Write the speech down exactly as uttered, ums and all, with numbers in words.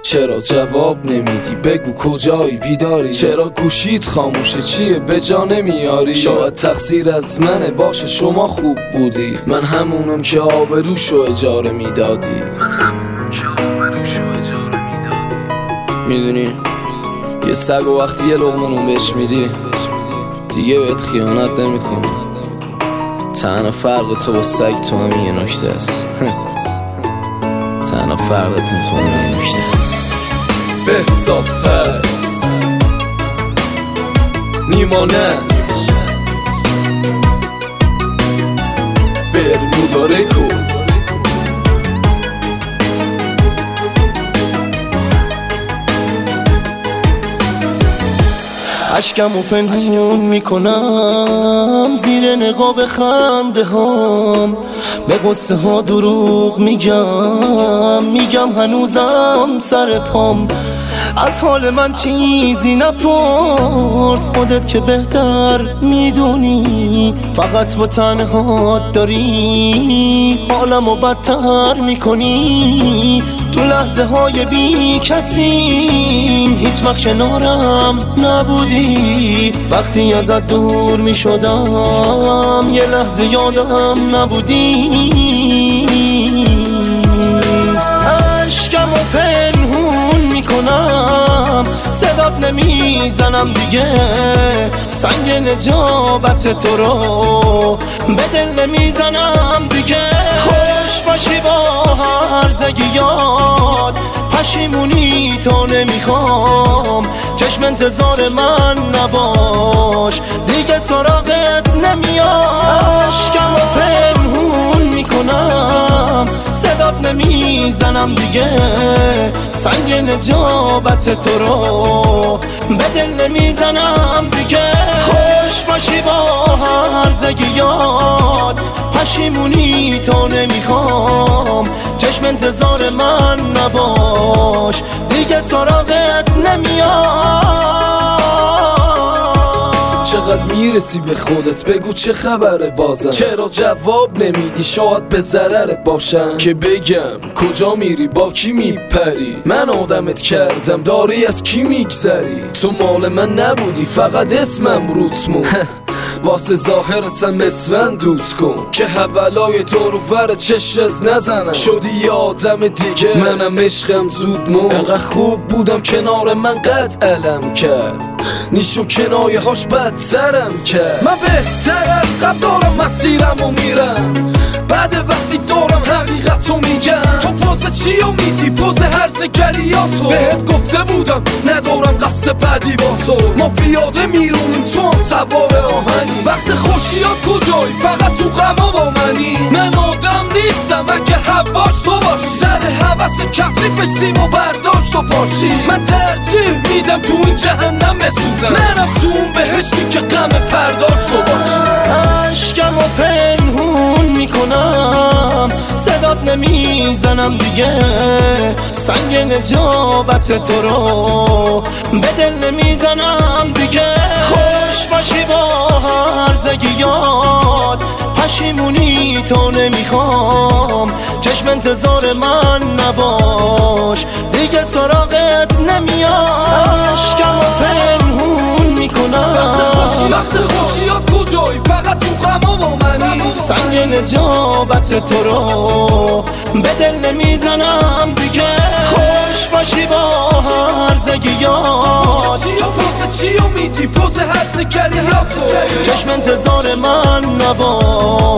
چرا جواب نمیدی؟ بگو کجایی؟ بیداری؟ چرا گوشیت خاموشه؟ چیه به جا نمیاری؟ شاید تقصیر از منه، باشه شما خوب بودی، من همونم که آبروشو اجاره میدادی من همونم که آبروشو اجاره میدادی میدونی یه سگ و وقتی یه لقمه نون بهش میدی دیگه بهت خیانت نمیکنه. تنها فرق تو با سگ تو هم یه نکته است. تنها فرقتون تو هم یه نکته است. بهزاد هست نیمانست برمودا رکورد. اشکم و پنهون میکنم زیر نقاب خنده هام، به قصه ها دروغ میگم میگم هنوزم سر پام. از حال من چیزی نپرس، خودت که بهتر میدونی، فقط با تنهات داری حالمو بدتر میکنی. تو لحظه های بی کسی هیچ وقت کنارم نبودی، وقتی ازت دور می شدم یه لحظه یادم نبودی. اشکم و پنهون می کنم صدات نمیزنم دیگه، سنگ نجابت تو رو به دل نمیزنم دیگه. خوش باشی با هر زگیات، پشیمونی تو نمیخوام، چشم انتظار من نباش دیگه سراغت نمیاد. اشکم و پنهون میکنم صدات نمیزنم دیگه، سنگ نجابت تو رو به دل نمیزنم دیگه. خوش باشی با هر زگیات، پشیمونی تو نمیخوام، چشم انتظار من نباش دیگه سراغت نمیاد. چقدر میرسی به خودت؟ بگو چه خبره بازم؟ چرا جواب نمیدی؟ شاید به ضررت باشم که بگم کجا میری؟ با کی میپری؟ من آدمت کردم، داری از کی میگذری؟ تو مال من نبودی، فقط اسمم روتمون. واسه ظاهرتم اسفند دوت کن که حولای تو رو ور چشت نزنم. شدی یه آدم دیگه، منم عشقم زود مون. انقدر خوب بودم کنار من قد علم کرد، نیش و کنایه هاش بدترم کرد. من بهتر از قبل دارم مسیرم و میرم، بعد وقتی دارم حقیقتو میگم. تو پوز چی و میدی؟ پوز هرزگریاتو. بهت گفته بودم ندارم قصد بعدی با تو، ما پیاده میرونیم تو هم سوار آهنی. وقت خوشیات کجایی؟ فقط تو غما با منی. من آدم نیستم اگه هواش تو باشی، سر حوث کثیفش سیم و برداشت و پاشی. من ترجیح میدم تو این جهنم بسوزم، نرم تو اون بهشتی که غم فرداش تو باشی. اشکم و پنهون میکنم صدات نمیزنم دیگه، سنگ نجابت تو رو به دل نمیزنم دیگه. خوش باشی با هر زگیات، پشیمونی تو نمیخوام، چشم انتظار من نباش دیگه سراغت نمیاد. اشکم و پنهون میکنم وقت خوشیات کجایی؟ فقط تو غما با منی. سنگ نجابت تو رو به دل نمیزنم دیگه. خوش باشی با هر زگیات، تو پوز چی و میدی؟ پوز هرزگریاتو. چشم انتظار من نباش